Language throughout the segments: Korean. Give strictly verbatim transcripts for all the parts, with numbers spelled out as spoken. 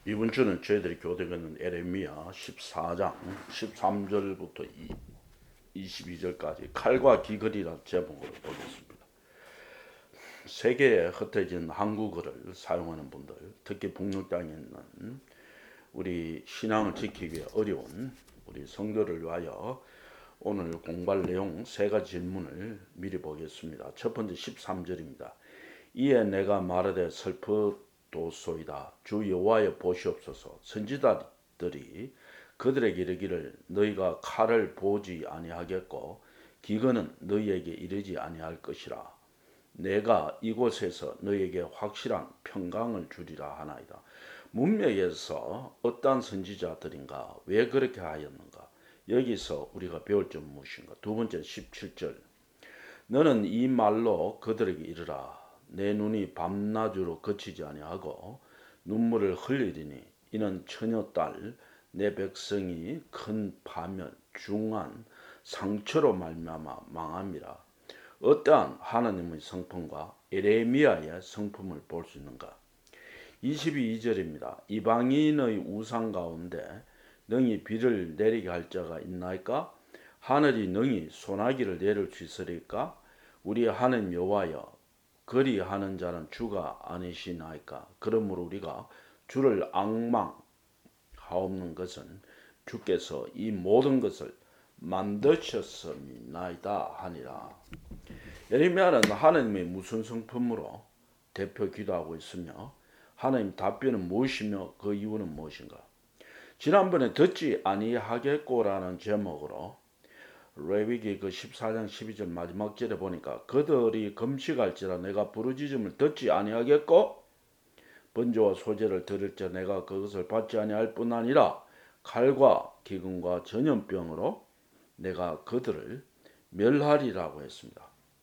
이번 주는 저희들이 교대하는 에레미야 십사 장 십삼 절부터 이십이 절까지 칼과 기근이라는 제목으로 보겠습니다. 세계에 흩어진 한국어를 사용하는 분들, 특히 북녘 땅에 있는 우리 신앙을 지키기 어려운 우리 성도를 위하여 오늘 공부할 내용 세 가지 질문을 미리 보겠습니다. 첫 번째 십삼 절입니다. 이에 내가 말하되 슬프도소이다. 주 여호와여 보시옵소서. 선지자들이 그들에게 이르기를 너희가 칼을 보지 아니하겠고 기근은 너희에게 이르지 아니할 것이라. 내가 이곳에서 너희에게 확실한 평강을 주리라 하나이다. 문맥에서 어떠한 선지자들인가? 왜 그렇게 하였는가? 여기서 우리가 배울 점 무엇인가? 두 번째 십칠 절. 너는 이 말로 그들에게 이르라. 내 눈이 밤낮으로 그치지 아니하고 눈물을 흘리리니 이는 처녀딸 내 백성이 큰 파멸 중한 상처로 말미암아 망함이라. 어떠한 하나님의 성품과 에레미야의 성품을 볼 수 있는가? 이십이 절입니다. 이방인의 우상 가운데 능히 비를 내리게 할 자가 있나이까? 하늘이 능히 소나기를 내릴 수 있으리까? 우리 하나님 여호와여 그리하는 자는 주가 아니시나이까? 그러므로 우리가 주를 앙망하옵는 것은 주께서 이 모든 것을 만드셨음이나이다 하니라. 예레미야는 하나님의 무슨 성품으로 대표 기도하고 있으며 하나님 답변은 무엇이며 그 이유는 무엇인가? 지난번에 듣지 아니하겠고라는 제목으로 레위기 그 십사 장 십이 절 마지막 절에 보니까 그들이 금식할지라 내가 부르짖음을 듣지 아니하겠고 번제와 소제를 드릴자 내가 그것을 받지 아니할 뿐 아니라 칼과 기근과 전염병으로 내가 그들을 멸하리라고 했습니다.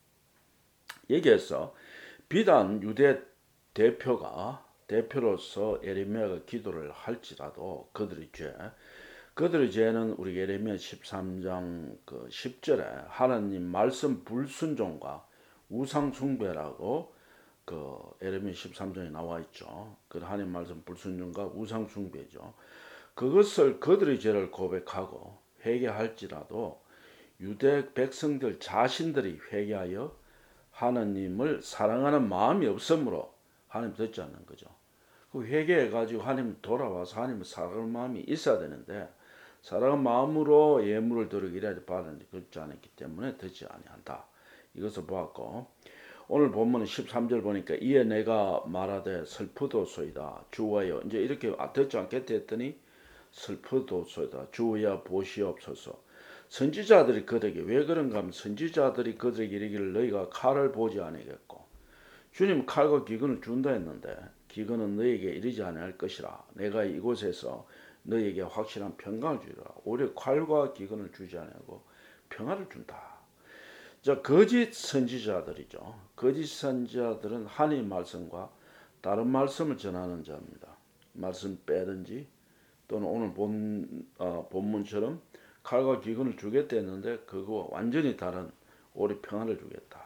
여기에서 비단 유대 대표가 대표로서 에레미야가 기도를 할지라도 그들의 죄 그들의 죄는 우리 에레미야 십삼 장 그 십 절에 하나님 말씀 불순종과 우상 숭배라고 그 에레미야 십삼 장에 나와 있죠. 그 하나님 말씀 불순종과 우상 숭배죠. 그것을 그들의 죄를 고백하고 회개할지라도 유대 백성들 자신들이 회개하여 하나님을 사랑하는 마음이 없으므로 하나님 듣지 않는 거죠. 그 회개해가지고 하나님 돌아와서 하나님을 사랑하는 마음이 있어야 되는데 사랑하는 마음으로 예물을 드리고 이래야 받았는데 그렇지 않았기 때문에 듣지 아니한다. 이것을 보았고 오늘 본문은 십삼 절 보니까 이에 내가 말하되 슬프도소이다. 주와여 이제 이렇게 듣지 않겠다 했더니 슬프도소이다. 주와여 보시옵소서. 선지자들이 그들에게 왜 그런가 하면 선지자들이 그들에게 이르기를 너희가 칼을 보지 아니겠고 주님 칼과 기근을 준다 했는데 기근은 너희에게 이르지 아니할 것이라. 내가 이곳에서 너희에게 확실한 평강을 주리라. 오히려 칼과 기근을 주지 아니하고 평화를 준다. 자, 거짓 선지자들이죠. 거짓 선지자들은 하나님 말씀과 다른 말씀을 전하는 자입니다. 말씀 빼든지 또는 오늘 본, 어, 본문처럼 칼과 기근을 주겠다 했는데 그거와 완전히 다른 오히려 평안을 주겠다.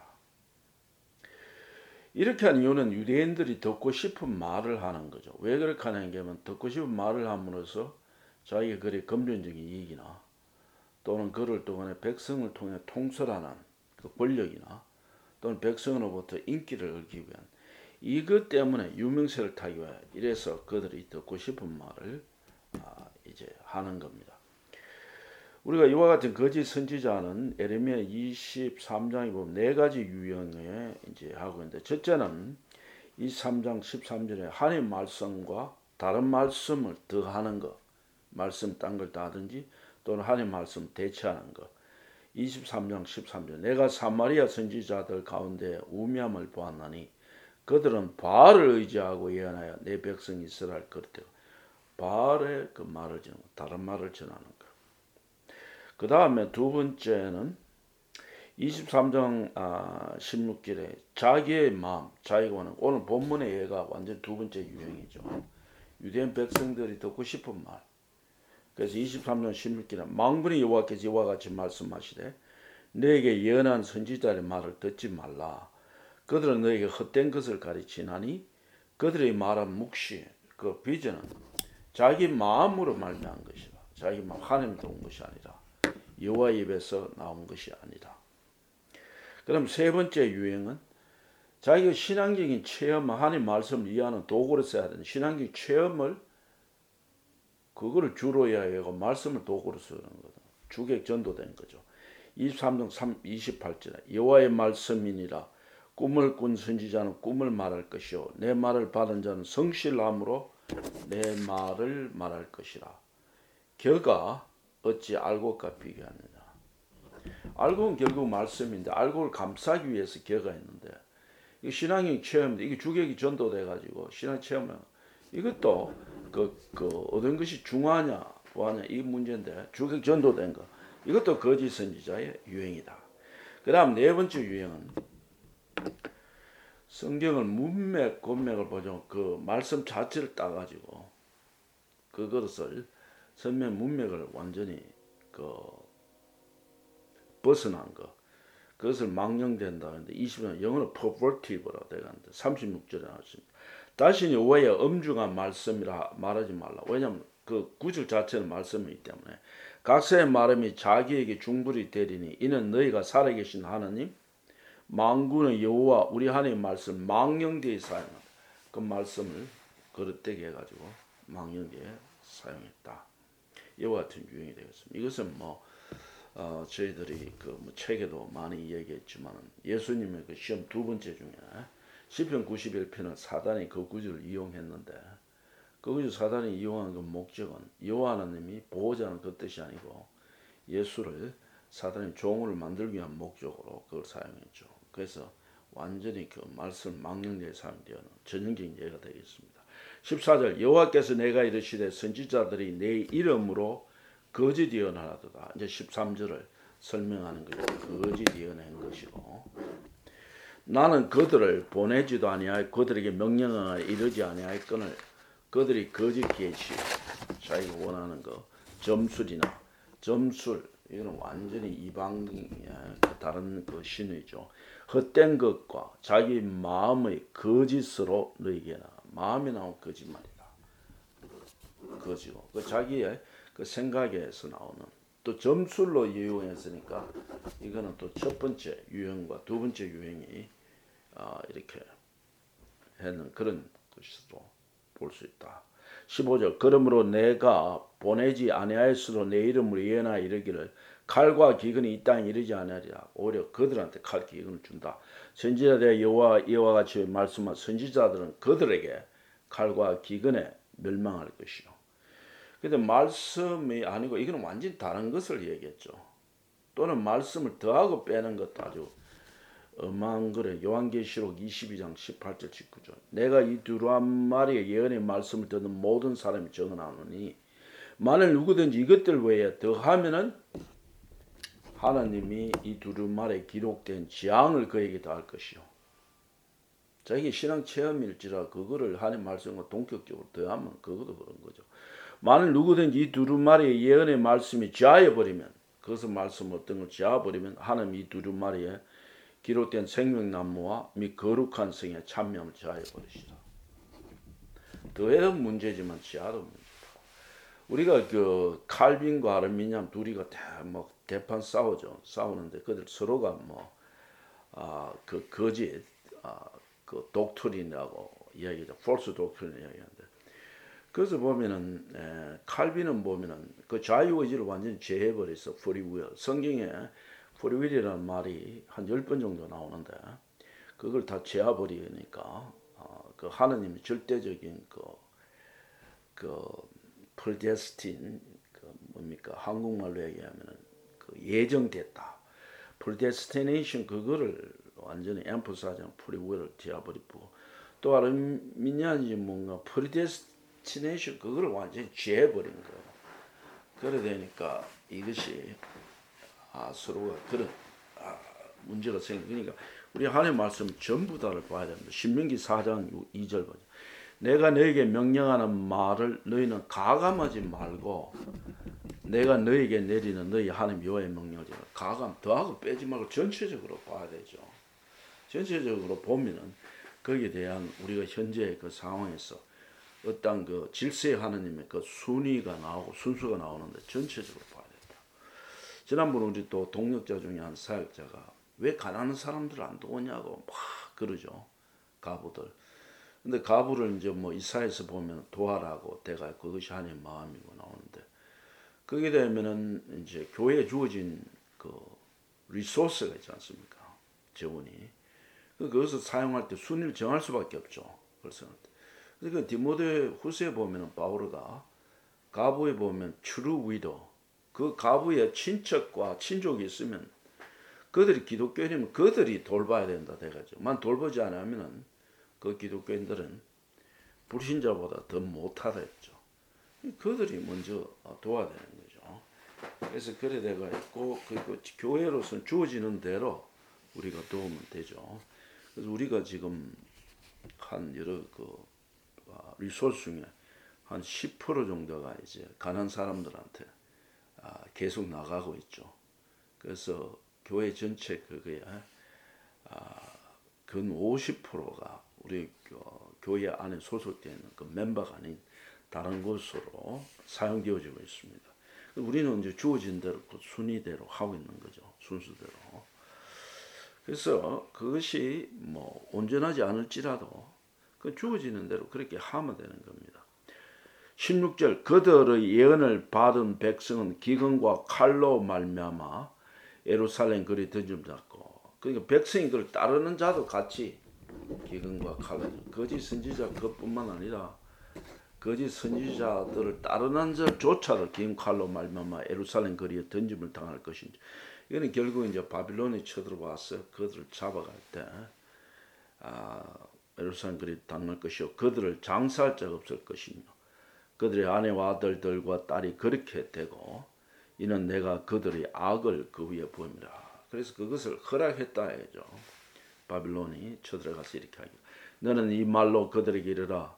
이렇게 한 이유는 유대인들이 듣고 싶은 말을 하는 거죠. 왜 그렇게 하는 게 하면 듣고 싶은 말을 함으로써 자기가 그리 금전적인 이익이나 또는 그를 동안에 백성을 통해 통솔하는 그 권력이나 또는 백성으로부터 인기를 얻기 위한 이것 때문에 유명세를 타기 위해 이래서 그들이 듣고 싶은 말을 아, 이제 하는 겁니다. 우리가 이와 같은 거짓 선지자는 에레미야 이십삼 장에 보면 네 가지 유형에 이제 하고 있는데 첫째는 이십삼 장 십삼 절에 하나님 말씀과 다른 말씀을 더하는 것, 말씀 딴 걸 따든지 또는 하나님 말씀 대체하는 것. 이십삼 장 십삼 절 내가 사마리아 선지자들 가운데 우미함을 보았나니 그들은 바알을 의지하고 예언하여 내 백성 이스라엘 그릇되고 바알의 그 말을 전하고 다른 말을 전하는 것. 그 다음에 두 번째는 이십삼 장 아, 십육 절에 자기의 마음, 자기가 원하는 오늘 본문의 예가 완전 두 번째 유형이죠. 유대인 백성들이 듣고 싶은 말. 그래서 이십삼 장 십육 절에 만군의 여호와께서 이와 같이 말씀하시되 너에게 예언한 선지자의 말을 듣지 말라. 그들은 너에게 헛된 것을 가르치나니 그들의 말한 묵시, 그 비전은 자기 마음으로 말미암은 것이라. 자기 마음 하나님도 온 것이 아니라 여호와 입에서 나온 것이 아니라. 그럼 세 번째 유행은 자기가 신앙적인 체험, 하나님 말씀을 이해하는 도구로 써야 되는 신앙적인 체험을 그거를 주로 해야 하고 말씀을 도구로 쓰는 거다. 주객 전도된 거죠. 이십삼 장 이십팔 절에 여호와의 말씀이니라. 꿈을 꾼 선지자는 꿈을 말할 것이요 내 말을 받은 자는 성실함으로 내 말을 말할 것이라. 겨가 어찌 알곡과 비교하느냐. 알곡은 결국 말씀인데 알곡을 감싸기 위해서 겨가 있는데 이 신앙의 체험인데 이게 주객이 전도돼 가지고 신앙 체험은 이것도 그, 그 어떤 것이 중하냐 부하냐 이 문제인데 주객 전도된 거 이것도 거짓 선지자의 유행이다. 그다음 네 번째 유행은 성경을 문맥 권맥을 보죠. 그 말씀 자체를 따가지고 그것을 선명 문맥을 완전히 그 벗어난 거 그것을 망령된다 하는데 이십 년 영어로 pervertive라고 되는데 삼십육 절에 나왔습니다. 다시는 여호와의 엄중한 말씀이라 말하지 말라. 왜냐하면 그 구절 자체는 말씀이기 때문에 각사의 말음이 자기에게 중불이 되리니 이는 너희가 살아계신 하나님 만군의 여호와 우리 하나님의 말씀 망령되이 사용한다. 그 말씀을 그릇되게 해가지고 망령되이 사용했다. 이와 같은 유행이 되겠습니다. 이것은 뭐 어, 저희들이 그 뭐 책에도 많이 얘기했지만 예수님의 그 시험 두 번째 중에 시편 구십일 편은 사단이 그 구절을 이용했는데 그 구절 사단이 이용한 그 목적은 여호와 하나님이 보호자는 그 뜻이 아니고 예수를 사단이 종을 만들기 위한 목적으로 그걸 사용했죠. 그래서 완전히 그 말씀 망령되이 사용되는 전형적인 예가 되겠습니다. 십사 절 여호와께서 내가 이르시되 선지자들이 내 이름으로 거짓 예언하도다. 이제 십삼 절을 설명하는 거죠. 거짓 예언한 것이고 나는 그들을 보내지도 아니하여 그들에게 명령하여 이르지 아니하였거늘 그들이 거짓 계시 자기가 원하는 거 점술이나 점술 이거는 완전히 이방의 다른 그 신의죠. 헛된 것과 자기 마음의 거짓으로 너희에게 마음이 나온 거짓말이다. 거짓고 그 자기의 그 생각에서 나오는 또 점술로 이용했으니까 이거는 또 첫 번째 유형과 두 번째 유형이 아, 이렇게 하는 그런 것으로 볼 수 있다. 십오 절 그러므로 내가 보내지 아니하였으로 내 이름으로 예언하여 이르기를 칼과 기근이 이 땅에 이르지 아니하리라. 오히려 그들한테 칼 기근을 준다. 선지자들의 여호와 이와 같이 말씀한 선지자들은 그들에게 칼과 기근에 멸망할 것이요. 근데 말씀이 아니고 이거는 완전히 다른 것을 얘기했죠. 또는 말씀을 더하고 빼는 것도 아주 엄한 거래. 요한계시록 이십이 장 십팔 절 십구 절 내가 이 두루한 마리의 예언의 말씀을 듣는 모든 사람이 정언하노니 만일 누구든지 이것들 외에 더하면은 하나님이 이 두루마리에 기록된 재앙을 그에게 더할 것이요. 자기 신앙 체험일지라 그거를 하나님 말씀과 동격적으로 더하면 그것도 그런 거죠. 만일 누구든지 이 두루마리의 예언의 말씀이 제하여버리면 그것은 말씀 어떤 걸 제하버리면 하나님 이 두루마리에 기록된 생명나무와 및 거룩한 성에 참여함을 제하여버리시라. 더해도 문제지만 제하도 문제다. 우리가 그 칼빈과 아르미니안 둘이가 대, 뭐 대판 싸우죠. 싸우는데 그들 서로가 뭐 아, 그 거짓 아, 그 독트린이라고 이야기죠. 폴스 독트린 이야기하는데 그래서 보면은 에, 칼빈은 보면은 그 자유의지를 완전히 제해버렸어. 프리윌. 성경에 프리윌이라는 말이 한 열 번 정도 나오는데 그걸 다 제해버리니까 어, 그 하나님의 절대적인 그, 그 predestin 그 뭡니까 한국말로 얘기하면은 그 예정됐다. predestination 그거를 완전히 emphasize하는 프리윌을 제해버리고 또 아르미니안이 뭔가 predestination 그거를 완전히 제해버린 거예요. 그래 되니까 이것이 아, 서로가 그런 아, 문제가 생기니까 우리 하나님의 말씀 전부 다를 봐야 됩니다. 신명기 사 장 이 절 보죠. 내가 너에게 명령하는 말을 너희는 가감하지 말고 내가 너에게 내리는 너희 하나님 여호와의 명령을 가감 더하고 빼지 말고 전체적으로 봐야 되죠. 전체적으로 보면은 거기에 대한 우리가 현재의 그 상황에서 어떤 그 질서의 하나님의 그 순위가 나오고 순수가 나오는데 전체적으로 봐야 된다. 지난번에 우리 또 동역자 중에 한 사역자가 왜 가난한 사람들 안 도우냐고 막 그러죠. 가부들. 근데 가부를 이제 뭐 이사에서 보면 도와라고 대가 그것이 하나님의 마음이고 나오는데 그게 되면은 이제 교회에 주어진 그 리소스가 있지 않습니까? 재원이. 그것을 사용할 때 순위를 정할 수밖에 없죠. 그래서 그러니까 디모데 후서에 보면은 바오르가 가부에 보면 true widow 그 가부의 친척과 친족이 있으면 그들이 기독교인이면 그들이 돌봐야 된다 돼가지고 만 돌보지 않으면은 그 기독교인들은 불신자보다 더 못하다 했죠. 그들이 먼저 도와야 되는 거죠. 그래서 그래 내가 있고 그리고 교회로서는 주어지는 대로 우리가 도우면 되죠. 그래서 우리가 지금 한 여러 그 리소스 중에 한 십 퍼센트 정도가 이제 가난한 사람들한테 계속 나가고 있죠. 그래서 교회 전체 그거에 근 오십 퍼센트가 우리 교회 안에 소속되어 있는 그 멤버가 아닌 다른 곳으로 사용되어지고 있습니다. 우리는 이제 주어진 대로 그 순위대로 하고 있는 거죠. 순수대로. 그래서 그것이 뭐 온전하지 않을지라도 그 주어지는 대로 그렇게 하면 되는 겁니다. 십육 절 그들의 예언을 받은 백성은 기근과 칼로 말미암아 예루살렘 거리 던짐 잡고 그러니까 백성이 그걸 따르는 자도 같이 기근과 칼로 거짓 선지자 그뿐만 아니라 거짓 선지자들을 따르는 자조차도 긴 칼로 말미암아 예루살렘 거리에 던짐을 당할 것인지 이거는 결국 이제 바빌론이 쳐들어와서 그들을 잡아갈 때 아, 예루살렘 거리에 당할 것이요 그들을 장사할 자가 없을 것이며 그들의 아내와 아들들과 딸이 그렇게 되고 이는 내가 그들의 악을 그 위에 부음이라. 그래서 그것을 허락했다 해죠. 바빌론이 쳐들어가서 이렇게 하기. 너는 이 말로 그들에게 이르라.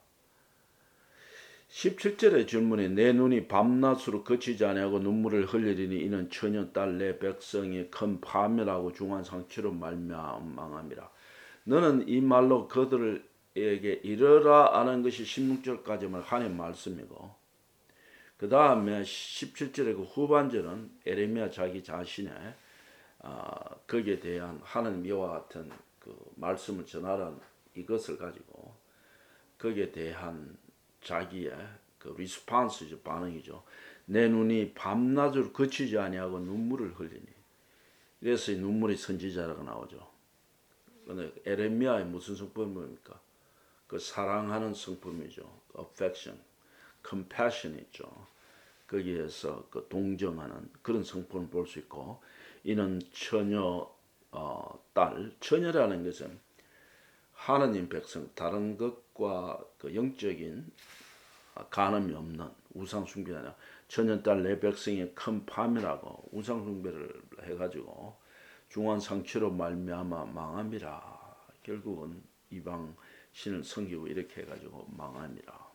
십칠 절의 질문에 내 눈이 밤낮으로 그치지 아니하고 눈물을 흘리리니 이는 처녀 딸 내 백성이 큰 파멸하고 중한 상처로 말미암함이라. 너는 이 말로 그들에게 이르라 하는 것이 십육 절까지만 하나님의 말씀이고 그 다음에 십칠 절의 그 후반절은 에레미야 자기 자신의 어, 거기에 대한 하나님 여호와 같은 그 말씀을 전하라는 이것을 가지고 거기에 대한 자기의 그 리스폰스죠, 반응이죠. 내 눈이 밤낮으로 그치지 아니하고 눈물을 흘리니. 그래서 이 눈물이 선지자라고 나오죠. 근데 에레미야의 무슨 성품입니까? 그 사랑하는 성품이죠. affection, compassion 있죠. 거기에서 그 동정하는 그런 성품을 볼 수 있고, 이는 처녀 어, 딸, 처녀라는 것은 하나님 백성, 다른 것과 그 영적인 간음이 없는 우상 숭배가 아니라 처녀 딸 내 백성의 큰 파멸하고 우상 숭배를 해가지고 중한 상처로 말미암아 망함이라. 결국은 이방 신을 섬기고 이렇게 해가지고 망함이라.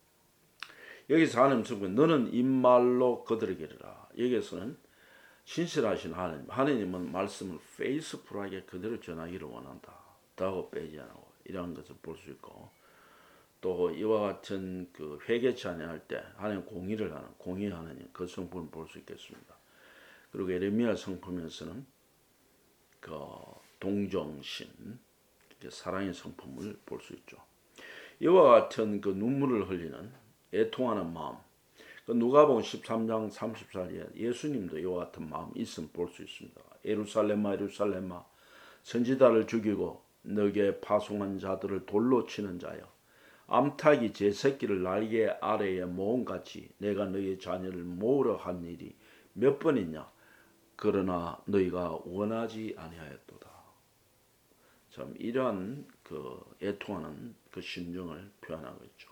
여기서 하나님 성분 너는 이 말로 그들에게 이르라. 여기에서는 신실하신 하나님, 하나님은 말씀을 페이스풀하게 그대로 전하기를 원한다. 더하고 빼지 않고 이런 것을 볼 수 있고 또 이와 같은 그 회개치 아니할 때 하나님 공의를 하는 공의 하나님 그 성품을 볼 수 있겠습니다. 그리고 에레미야 성품에서는 그 동정심, 사랑의 성품을 볼 수 있죠. 이와 같은 그 눈물을 흘리는 애통하는 마음. 그 누가복음 십삼 장 삼십사 절에 예수님도 이와 같은 마음 있음 볼 수 있습니다. 예루살렘아 예루살렘아 선지자를 죽이고 너게 파송한 자들을 돌로 치는 자여 암탉이 제 새끼를 날개 아래에 모음같이 내가 너희 자녀를 모으려 한 일이 몇 번이냐 그러나 너희가 원하지 아니하였도다. 참 이러한 그 애통하는 그 심정을 표현하고 있죠.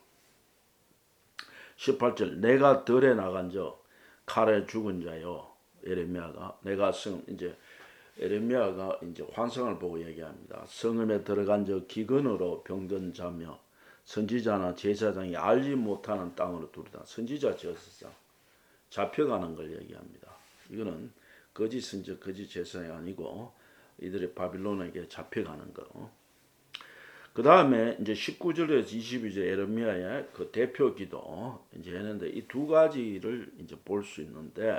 십팔 절 내가 들에 나간 자 칼에 죽은 자요. 에레미야가 내가 성 이제 에레미야가 이제 환상을 보고 얘기합니다. 성읍에 들어간 자 기근으로 병든 자며 선지자나 제사장이 알지 못하는 땅으로 두르다. 선지자 제사장 잡혀가는 걸 얘기합니다. 이거는 거짓 선지자 거짓 제사장이 아니고 이들이 바빌론에게 잡혀가는 거. 그 다음에 이제 십구 절에서 이십이 절 예레미야의 그 대표 기도 이제 했는데 이 두 가지를 이제 볼 수 있는데,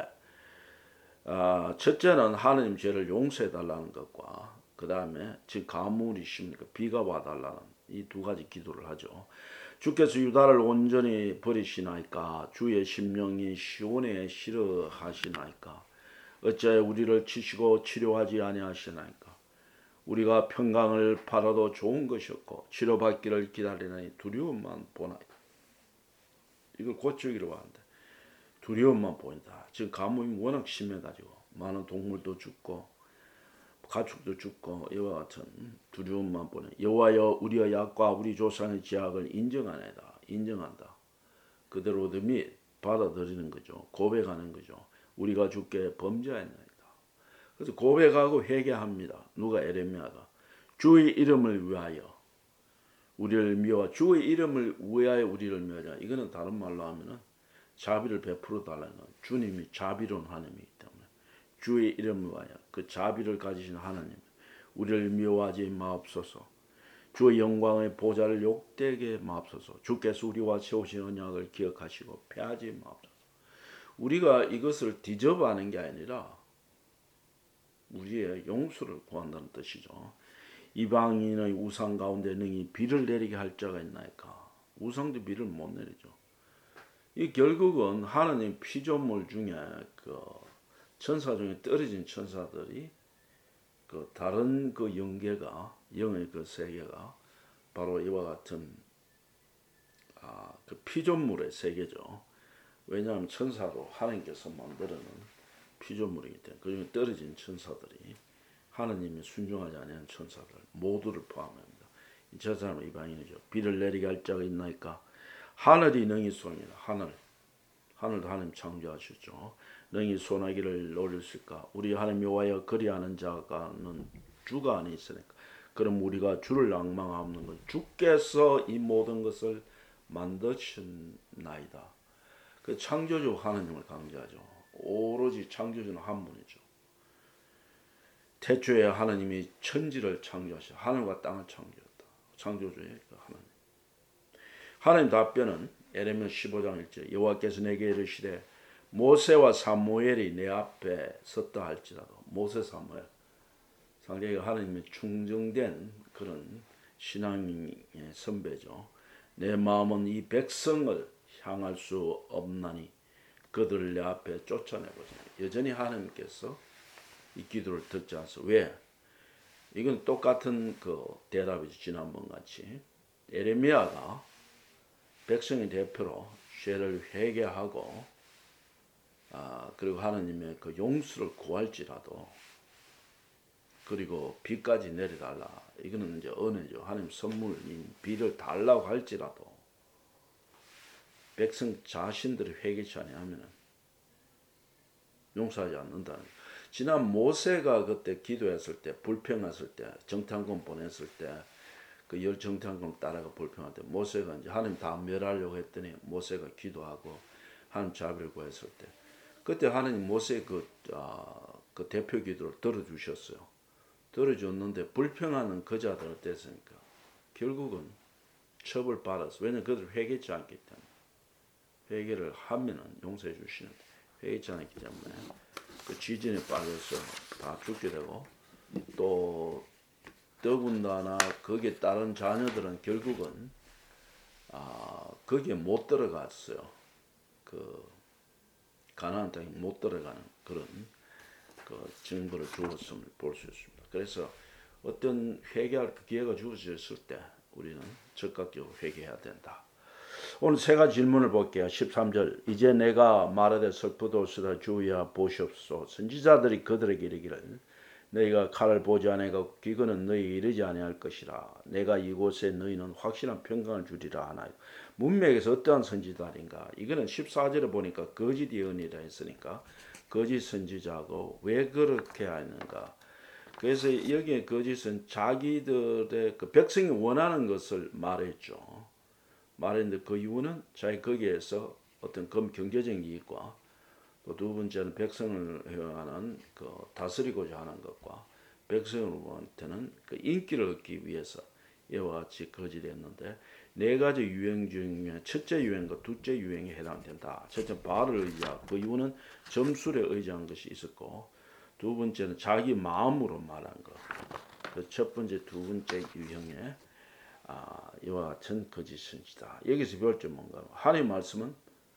아, 첫째는 하나님 죄를 용서해 달라는 것과 그 다음에 지금 가물이 심니까 비가 와달라는 이 두 가지 기도를 하죠. 주께서 유다를 온전히 버리시나이까, 주의 심령이 시온에 싫어하시나이까, 어찌하여 우리를 치시고 치료하지 아니하시나이까. 우리가 평강을 바라도 좋은 것이었고 치료받기를 기다리니 두려움만 보나이다. 이걸 고치기로 하는데 두려움만 보인다. 지금 가뭄이 워낙 심해가지고 많은 동물도 죽고 가축도 죽고 이와 같은 두려움만 보네. 여호와여, 우리의 약과 우리 조상의 죄악을 인정하나이다. 인정한다. 그대로 얻음이 받아들이는 거죠. 고백하는 거죠. 우리가 주께 범죄하였나이다. 그래서 고백하고 회개합니다. 누가? 예레미야가. 주의 이름을 위하여 우리를 미워하, 주의 이름을 위하여 우리를 미워하자. 이거는 다른 말로 하면은 자비를 베풀어 달라는 건 주님이 자비로운 하나님이기 때문에 주의 이름을 위하여 그 자비를 가지신 하나님, 우리를 미워하지 마옵소서. 주의 영광의 보좌를 욕되게 마옵소서. 주께서 우리와 세우신 언약을 기억하시고 패하지 마옵소서. 우리가 이것을 뒤집어하는 게 아니라 우리의 용서를 구한다는 뜻이죠. 이방인의 우상 가운데 능히 비를 내리게 할 자가 있나이까. 우상도 비를 못 내리죠. 이 결국은 하나님 피조물 중에 그 천사 중에 떨어진 천사들이 그 다른 그 영계가, 영의 그 세계가 바로 이와 같은 아, 그 피조물의 세계죠. 왜냐하면 천사도 하나님께서 만들어놓은 피조물이기 때문에 그중에 떨어진 천사들이 하나님이 순종하지 않는 천사들 모두를 포함합니다. 저 사람은 이방인이죠. 비를 내리게 할 자가 있나이까. 하늘이 능히 쏘니라. 하늘, 하늘도 하나님 창조하셨죠. 능히 소나기를 노렸을까. 우리 하나님 여호와여, 그리하는 자가는 주가 안에 있으니까. 그럼 우리가 주를 낭망하는 것, 주께서 이 모든 것을 만드셨나이다. 그 창조주 하나님을 강조하죠. 오로지 창조주는 한 분이죠. 태초에 하나님이 천지를 창조하셔 하늘과 땅을 창조했다. 창조주의 그 하나님. 하나님 답변은 예레미야 십오 장 일 절, 여호와께서 내게 이르시되 모세와 사무엘이 내 앞에 섰다 할지라도. 모세, 사무엘 상당히 하나님의 충정된 그런 신앙의 선배죠. 내 마음은 이 백성을 향할 수 없나니 그들을 내 앞에 쫓아내보자. 여전히 하나님께서 이 기도를 듣지 않습니다. 왜? 이건 똑같은 그 대답이죠. 지난번 같이 예레미야가 백성의 대표로 죄를 회개하고 아 그리고 하나님의 그 용서를 구할지라도, 그리고 비까지 내려달라. 이거는 이제 은혜죠. 하나님 선물인 비를 달라고 할지라도 백성 자신들이 회개치 아니하면 용서하지 않는다는. 지난 모세가 그때 기도했을 때, 불평했을 때, 정탐꾼 보냈을 때, 그 열 정탐꾼 따라가 불평할 때 모세가 이제 하나님 다 멸하려고 했더니 모세가 기도하고 하나님 자비를 구했을 때, 그때 하나님 모세 그, 아, 그 대표 기도를 들어주셨어요. 들어줬는데 불평하는 그 자들 어땠습니까? 결국은 처벌받았어. 왜냐면 그들 회개치 않기 때문에. 회개를 하면은 용서해 주시는데 회개치 않기 때문에 그 지진에 빠져서 다 죽게 되고, 또 더군다나 거기에 따른 자녀들은 결국은 아 거기에 못 들어갔어요. 그 가나안 땅에 못 들어가는 그런 그 증거를 주었음을 볼 수 있습니다. 그래서 어떤 회개할 기회가 주어졌을 때 우리는 적극적으로 회개해야 된다. 오늘 세 가지 질문을 볼게요. 십삼 절, 이제 내가 말하되 슬프도소이다 주의하 보시옵소서. 선지자들이 그들에게 이르기를 너희가 칼을 보지 아니하고 기근은 너희 이르지 아니할 것이라. 내가 이곳에 너희는 확실한 평강을 주리라 하나요. 문맥에서 어떠한 선지자인가? 이거는 십사 절에 보니까 거짓 예언이라 했으니까 거짓 선지자고 왜 그렇게 하는가? 그래서 여기에 거짓은 자기들의 그 백성이 원하는 것을 말했죠. 말했는데 그 이유는 자기 거기에서 어떤 경제적인 이익과 또 두 번째는 백성을 향하는 그 다스리고자 하는 것과 백성으로부터는 그 인기를 얻기 위해서 이와 같이 거짓했는데 네 가지 유형 중에 첫째 유형과 둘째 유형에 해당된다. 첫째 발을 의지하고 그 이유는 점술에 의지한 것이 있었고 두 번째는 자기 마음으로 말한 것. 그 첫 번째 두 번째 유형에 아, 이와 같은 거짓 선지다. 여기서 배울 점 뭔가 하나님의 말씀은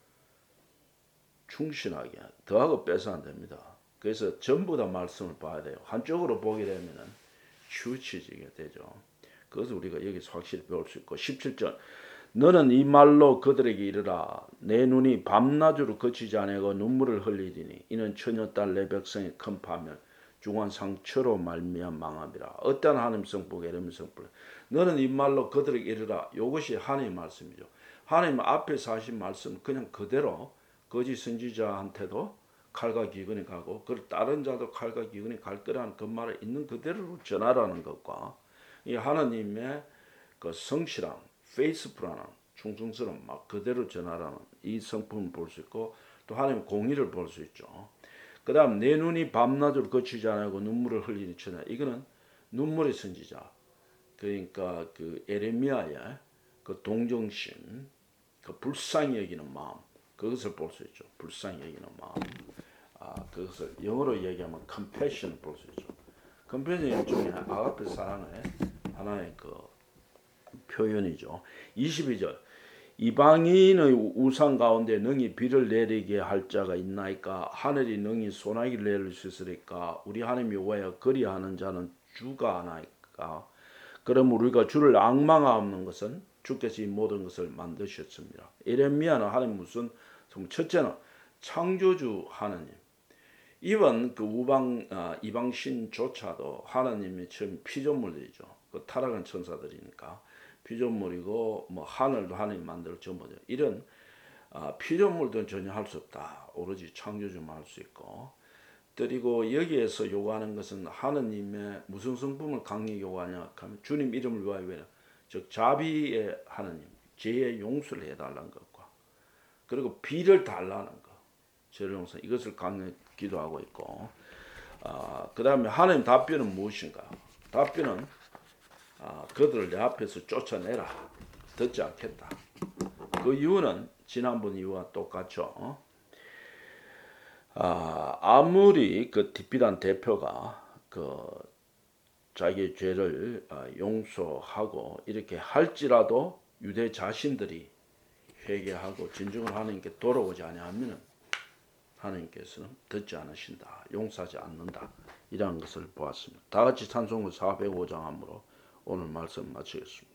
충실하게 더하고 빼서 안 됩니다. 그래서 전부 다 말씀을 봐야 돼요. 한쪽으로 보게 되면은 치우쳐지게 되죠. 그것을 우리가 여기서 확실히 배울 수 있고 십칠 절 너는 이 말로 그들에게 이르라 내 눈이 밤낮으로 그치지 아니하고 눈물을 흘리리니 이는 처녀딸 내 백성의 큰 파멸 중한 상처로 말미암아 망함이라. 어떠한 하나님 성품 예레미야 성품 너는 이 말로 그들에게 이르라. 이것이 하나님의 말씀이죠. 하나님 앞에서 하신 말씀 그냥 그대로 거짓 선지자한테도 칼과 기근이 가고 그 다른 자도 칼과 기근이 갈 거라는 그 말을 있는 그대로 전하라는 것과 이 하나님의 그 성실함, 페이스풀한 충성스러움 막 그대로 전하라는 이 성품을 볼 수 있고 또 하나님의 공의를 볼 수 있죠. 그 다음 내 눈이 밤낮으로 거치지 않고 눈물을 흘리는 천하 이거는 눈물의 선지자 그러니까 그 에레미야의 그 동정심 그 불쌍히 여기는 마음 그것을 볼 수 있죠. 불쌍히 여기는 마음 아, 그것을 영어로 얘기하면 compassion 볼 수 있죠. compassion 일종의 아가페 사랑의 하나의 그 표현이죠. 이십이 절 이방인의 우상 가운데 능히 비를 내리게 할 자가 있나이까 하늘이 능히 소나기를 내릴 수 있으리까 우리 하나님 여호와여 그리하는 자는 주가 하나이까 그럼 우리가 주를 앙망하옵는 것은 주께서 이 모든 것을 만드셨습니다. 에레미야는 하나님 무슨 첫째는 창조주 하나님 이번 그 우방 아, 이방신조차도 하나님이 처음 피조물들이죠. 그 타락한 천사들이니까 피조물이고 뭐 하늘도 하나님 만들어 전부죠. 이런 아, 피조물들은 전혀 할 수 없다. 오로지 창조주만 할 수 있고 그리고 여기에서 요구하는 것은 하나님의 무슨 성품을 강력히 요구하냐 하면 주님 이름을 위하여 즉 자비의 하나님 죄의 용서를 해달라는 것과 그리고 비를 달라는 것 죄를 용서 이것을 강력히 기도하고 있고 아, 그 다음에 하나님 답변은 무엇인가 답변은 아, 그들을 내 앞에서 쫓아내라. 듣지 않겠다. 그 이유는 지난번 이유와 똑같죠. 어? 아, 아무리 그 딥비단 대표가 그 자기 죄를 용서하고 이렇게 할지라도 유대 자신들이 회개하고 진정을 하나님께 돌아오지 아니하면 하나님께서는 듣지 않으신다. 용서하지 않는다. 이라는 것을 보았습니다. 다 같이 찬송을 사백오 장 함으로 오늘 말씀 마치겠습니다.